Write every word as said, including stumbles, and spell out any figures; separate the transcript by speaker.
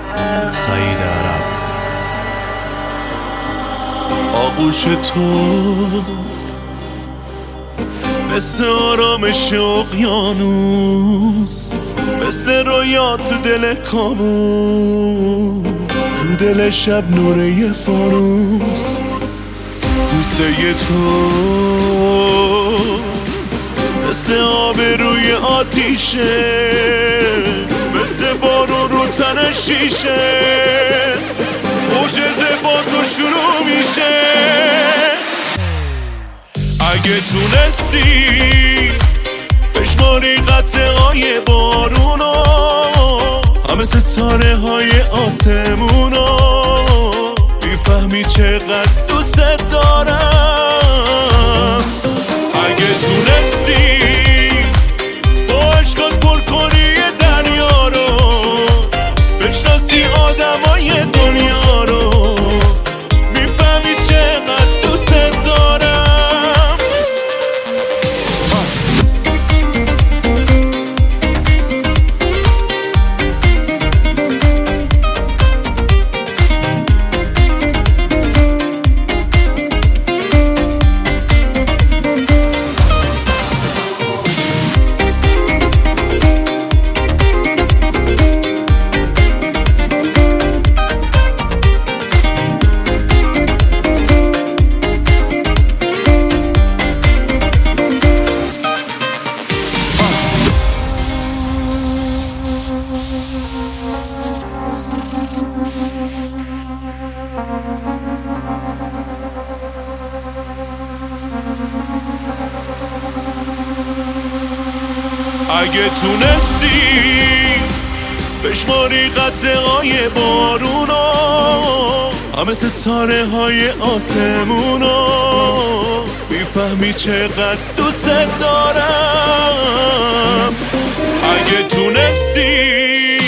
Speaker 1: سعید عرب. آغوش تو مثل آرامش اقیانوس، مثل رویات تو دل کابوس، تو دل شب نوره فانوس. بوسه تو مثل آب روی آتیشه، مثل بارون رو تن شیشه، معجزه با تو شروع میشه. اگه تونستی بشماری قطره‌های بارونو، همه ستاره های آسمونو، میفهمی چقدر دوست دارم. اگه تونستی با عشقات پر کنی دریا رو، بشناسی آدمای دنیا رو، میفهمی چقدر دوست دارم. اگه تونستی بشماری قطره‌های بارونو، همه ستاره های آسمونو، میفهمی چقدر دوست دارم. اگه تونستی